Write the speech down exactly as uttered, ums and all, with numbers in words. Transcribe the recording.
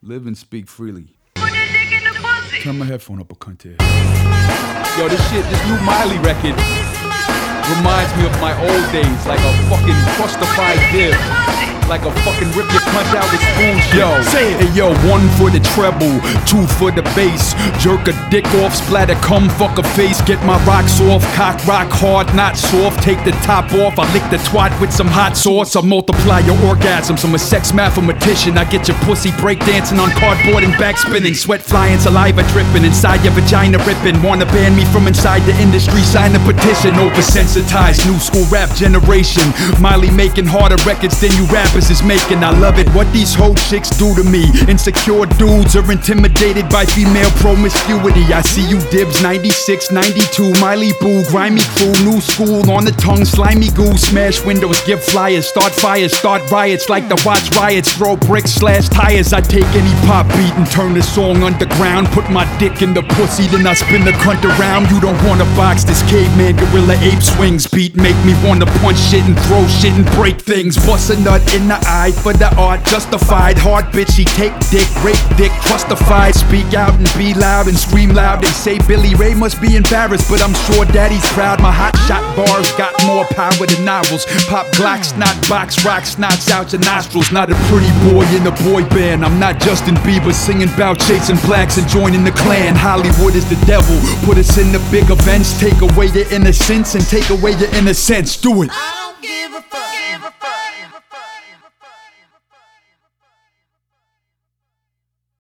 Live and speak freely. Turn my headphone up a cunt here. Yo, this shit, this new Miley record reminds me of my old days, like a fucking crustified dip. Like a fucking rip your cunt out with spoon. Yo, say it. Hey yo, one for the treble, two for the bass. Jerk a dick off, splatter cum, fuck a face. Get my rocks off, cock rock hard, not soft. Take the top off, I lick the twat with some hot sauce. I multiply your orgasms, I'm a sex mathematician. I get your pussy breakdancing on cardboard and backspinning. Sweat flying, saliva dripping, inside your vagina ripping. Wanna ban me from inside the industry, sign a petition. Oversensitized, new school rap generation. Miley making harder records than you rappers is making. I love it, what these hoe chicks do to me. Insecure dudes are intimidated by female promiscuity. I see you dibs, ninety-six, ninety-two, Miley boo, grimy crew, new school on the tongue, slimy goo. Smash windows, give flyers, start fires, start riots like the watch riots. Throw bricks, slash tires. I take any pop beat and turn the song underground. Put my dick in the pussy, then I spin the cunt around. You don't wanna box this caveman gorilla ape swings. Beat make me wanna punch shit and throw shit and break things. Bust a nut in the eye for the art, justified. Hard bitch, she take dick, rape dick, crustified. Speak out and be loud and scream loud. They say Billy Ray must be embarrassed, but I'm sure daddy's proud. My hot shot bars got more power than novels. Pop Glocks, not box rocks, knots out your nostrils. Not a pretty boy in a boy band. I'm not Justin Bieber singing about chasing blacks and joining the Klan. Hollywood is the devil, put us in the big events. Take away your innocence and take away your innocence. Do it. I don't give a fuck.